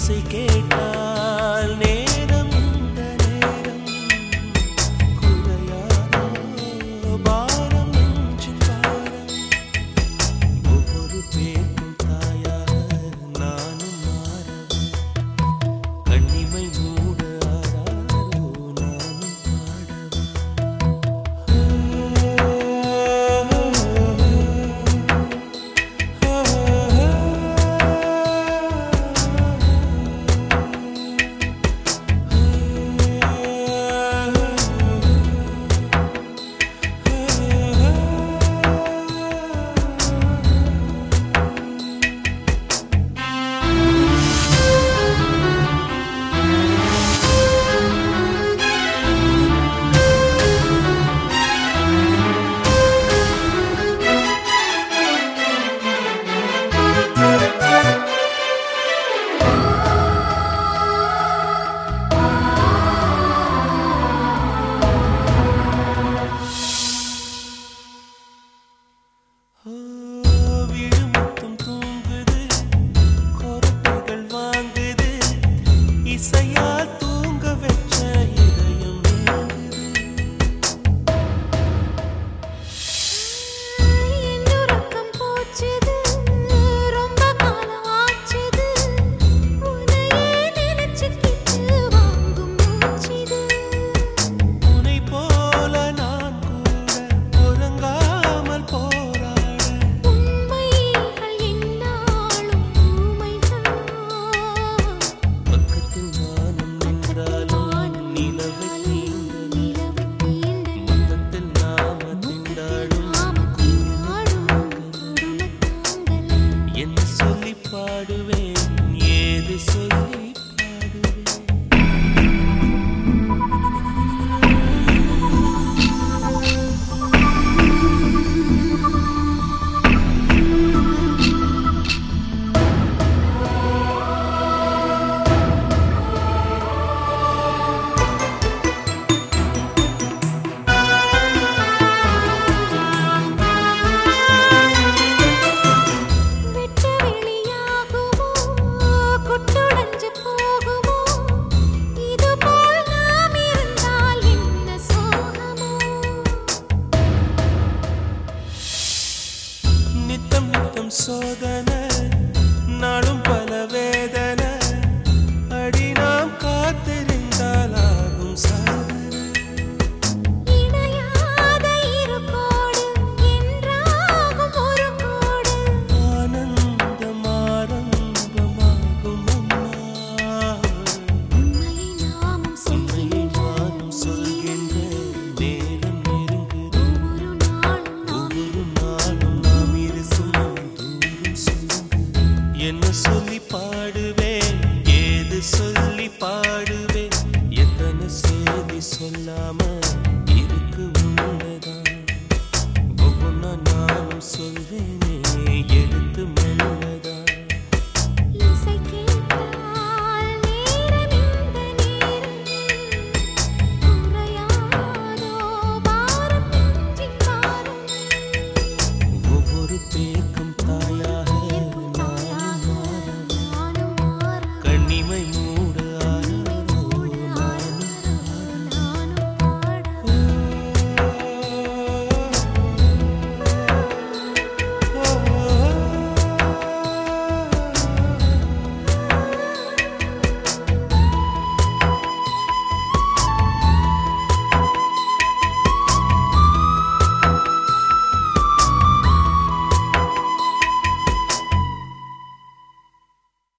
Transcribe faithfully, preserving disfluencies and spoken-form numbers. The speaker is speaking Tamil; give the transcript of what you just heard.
இசை கேட்டால் நேரம் இந்த நேரம் குறையாதோ பாரம் நெஞ்சின் பாரம். ஒவ்வொரு பேருக்கும் தாயாக நானும் மாறவா, கண்ணிமை மூட ஆராரோ நானும் பாடவா. விழுமுத்தும் தூங்குது, கொரட்டைகள் வாங்குது, இசையால் தூங்க வச்ச இதயம் ஏங்குது. என்னுறக்கம் போச்சுது, ரொம்ப காலம் ஆச்சுது, உன்னையே நினைச்சுக்கிட்டு வாங்கும் மூச்சுது. உன்னை போல நான் கூட ஒழுங்காமல் போராட, உண்மைகள் என்னாலும் ஊமைகளா? பக்கத்தில் நானும் நின்றாலும் நிலவை தீண்ட, நிலவு தீண்ட மொத்தத்தில் நாம திண்டாடும் நாம திண்டாடும் கொடுமை தாங்கல. என்ன சொல்லி பாடுவேன், ஏது சொல்லி பாடுவேன். வெட்ட வெளியாகுமோ, குட்டுடைஞ்சு போகுமோ, இதுபோல் நாம் இருந்தால் என்ன சோகமோ? நித்தம் நித்தம் சோதனை, நாளும் பல வேதனை, அடி நாம் காத்திருந்தால் ஆகும் சாதனை. இணையாத இரு கோடு என்றாகும் ஒரு கோடு. ஆனந்தம் ஆரம்பமாகும் அம்மா, உண்மையை நாமும் உண்மையை சொல்கின்ற நானும் சொல்கின்ற நேரம் நெருங்குது. ஒவ்வொரு நாளும் நாம் ஒவ்வொரு நாளும் நாம் இருக்கும் தூரம் சொல்லுங்க. என்ன சொல்லி பாடுவேன், ஏது சொல்லி பாடுவேன், எத்தனை செய்தி சொல்லாம இருக்கு உண்மைதான். ஒவ்வொன்னா நானும் சொல்வேனே எடுத்து மெல்லதான். இசை கேட்டால் நேரம் இந்த நேரம் குறையாதோ பாரம் நெஞ்சின் பாரம். ஒவ்வொரு பேருக்கும்